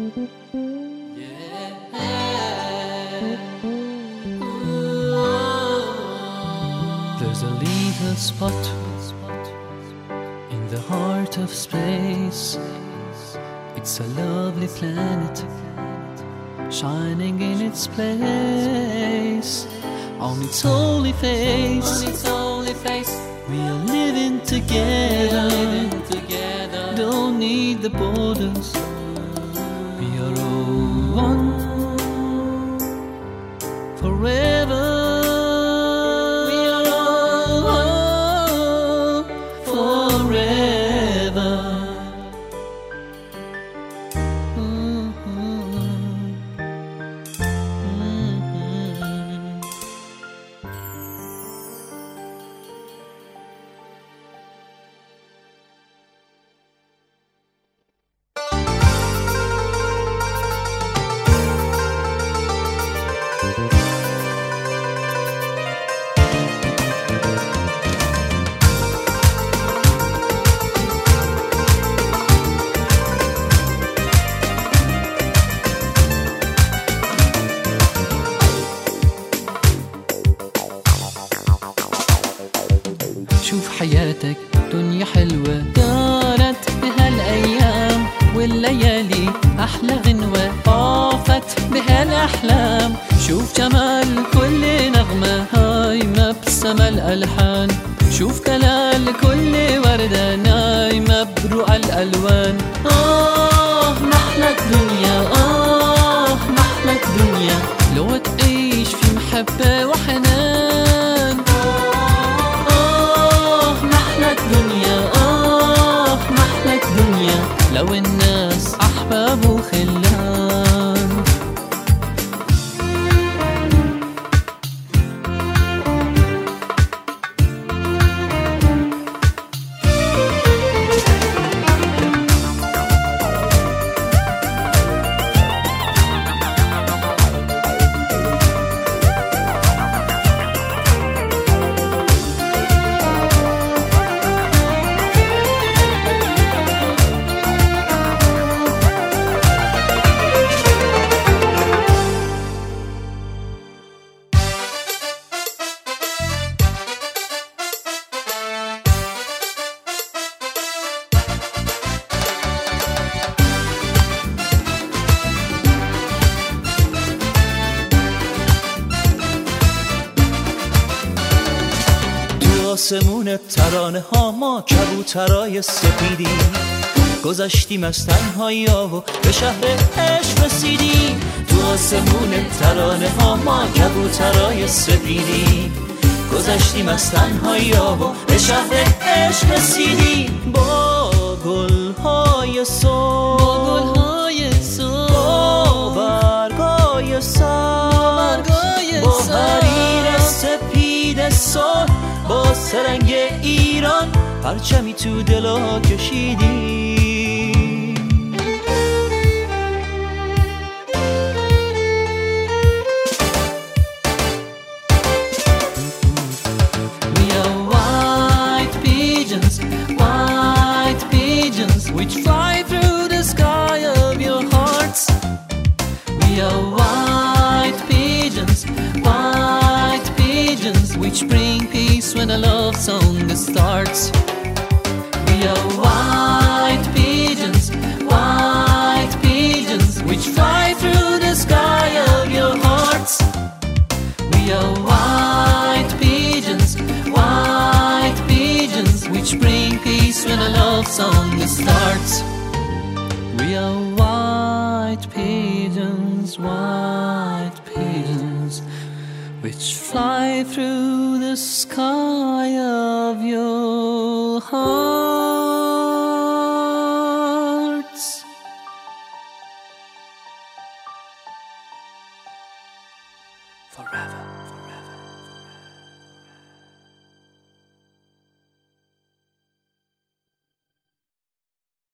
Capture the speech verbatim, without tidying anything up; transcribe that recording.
There's a little spot in the heart of space. It's a lovely planet shining in its place. On its holy face, on its holy face, we are living together. Living together. Don't need the borders. We are all one forever. شوف حياتك دنيا حلوة دارت بهالأيام والليالي أحلى غنوة طافت بهالأحلام. شوف جمال كل نغمة هايمة بسما الألحان. شوف دلال كل وردة نايمة برؤى الألوان. آه محلى الدنيا، آه محلى الدنيا لو تعيش في محبة وحنان. الدنيا آه محلى الدنيا لو الناس أحباب وخلان. آسمون ترانه ها ما کبوترای سپیدی گذشتیم از تنهایی ها و به شهر عشق رسیدیم. تو آسمون ترانه ها ما کبوترای سپیدی گذشتیم از تنهایی ها و به شهر عشق رسیدیم. با گل‌های صبح، با گل‌های صبح، با برگای سبز، با حریر سپید صبح، با سرنگ ایران پرچمی تو دلا کشیدیم. We are white pigeons, white pigeons which fly through the sky of your hearts. We are white pigeons, white pigeons which bring peace when a love song starts. We are white pigeons, white pigeons which fly through the sky of your hearts. We are white pigeons, white pigeons which bring peace when a love song starts. We are white pigeons, white pigeons which fly through the sky of your hearts. Forever.